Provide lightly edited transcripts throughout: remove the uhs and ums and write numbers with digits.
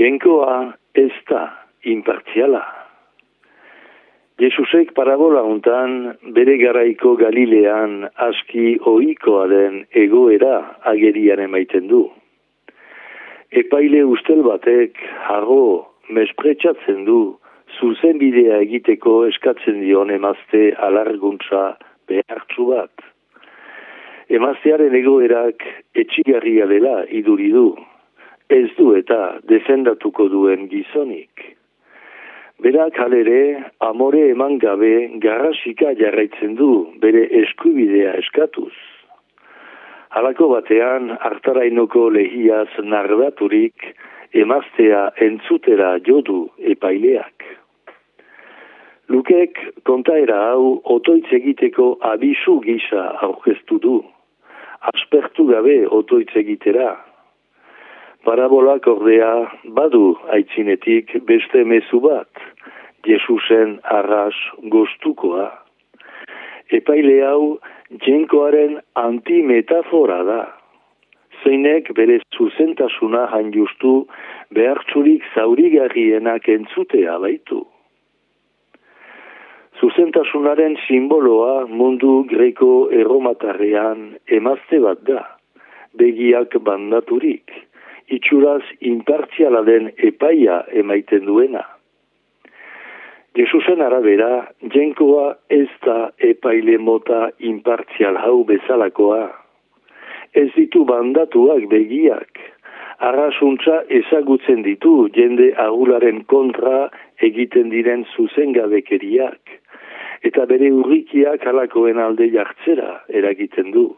Jenkoa ez da impartziala. Jesusek parabola hontan bere garaiko Galilean aski ohikoa den egoera agerian emaiten du. Epaile ustel batek harro mespretxatzen du zuzenbidea egiteko eskatzen dion emazte alarguntza behartsu bat. Emaztearen egoerak etxigarria dela iduri du, ez du eta defendatuko duen gizonik. Berak halere, amore eman gabe garrasika jarraitzen du bere eskubidea eskatuz. Halako batean, hartarainoko lehiaz nardaturik, emaztea entzutera jodu epaileak. Lukek kontaera hau otoitz egiteko abisu gisa aurkeztu du. Aspertu gabe otoitz egitera. Parabolak ordea badu aitzinetik beste mezu bat, Jesusen arras gostukoa. Epaile hau jenkoaren antimetafora da. Zeinek bere zuzentasuna hain justu behartzurik zaurigarrienak entzutea baitu. Zuzentasunaren simboloa mundu greko-erromatarrean emazte bat da, begiak bandaturik, itxuraz impartziala den epaia emaiten duena. Jesusen arabera, jenkoa ez da epaile mota impartzial hau bezalakoa. Ez ditu bandatuak begiak, arrasuntza ezagutzen ditu jende ahularen kontra egiten diren zuzengabekeriak, eta bere urrikiak halakoen alde jartzera eragiten du.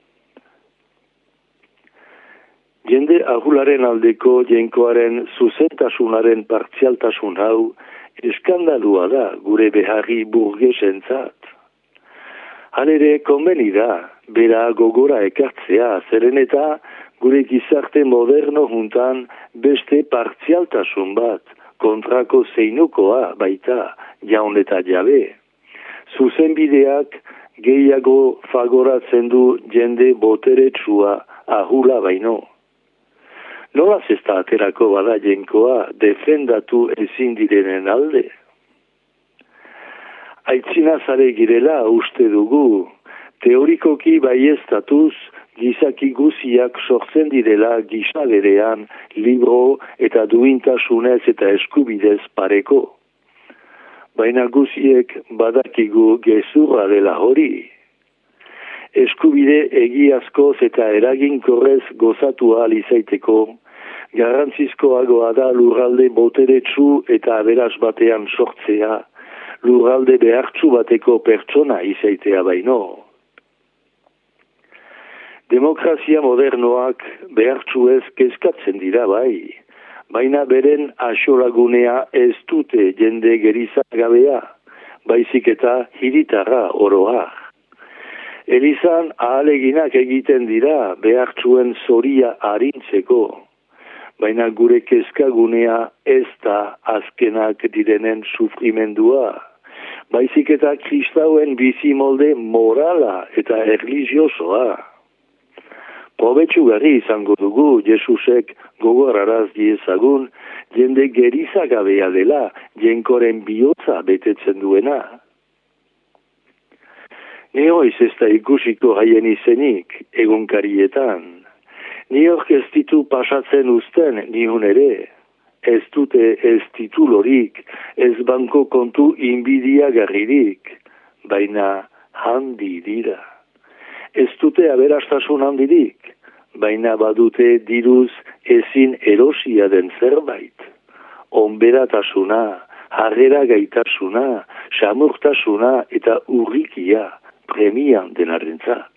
Jende ahularen aldeko jenkoaren zuzentasunaren partzialtasun hau eskandalua da gure beharri burgesentzat. Halere konbeni da, bera gogora ekartzea, zeren eta gure gizarte moderno juntan beste partzialtasun bat, kontrako zeinukoa baita, jaun eta jabe. Zuzenbideak gehiago fagoratzen du jende boteretsua ahula baino. Nolaz ez da aterako bada jenkoa defendatu ezin direnen alde? Aitzinazare girela uste dugu, teorikoki baieztatuz gizaki guziak sortzen direla gizaberean libro eta duintasunez eta eskubidez pareko. Baina guziek badakigu gezurra dela hori. Eskubide egiazkoz eta eraginkorrez gozatu ahal izaiteko, garrantzizkoagoa da lurralde boteretsu eta aberaz batean sortzea, lurralde behartsu bateko pertsona izaitea baino. Demokrazia modernoak behartsuez kezkatzen dira bai, baina beren axolagunea ez dute jende gerizagabea, baizik eta hiritarra oroa. Elizan ahaleginak egiten dira behartsuen zoria arintzeko, baina gure kezkagunea ez da azkenak direnen sufrimendua, baizik eta kristauen bizimolde morala eta erlijiosoa. Probetxugarri izango dugu Jesusek gogoraraz diezagun jende gerizagabea dela jenkoren bihotza betetzen duena. Neoiz ez da ikusiko haien izenik egunkarietan. Niok ez ditu pasatzen uzten nihun ere. Ez dute ez titulorik, ez banko kontu inbidiagarririk, baina handi dira. Ez dute aberastasun handirik, baina badute diruz ezin erosia den zerbait. Onberatasuna, harrera gaitasuna, samurtasuna eta urrikia premian denarentzat.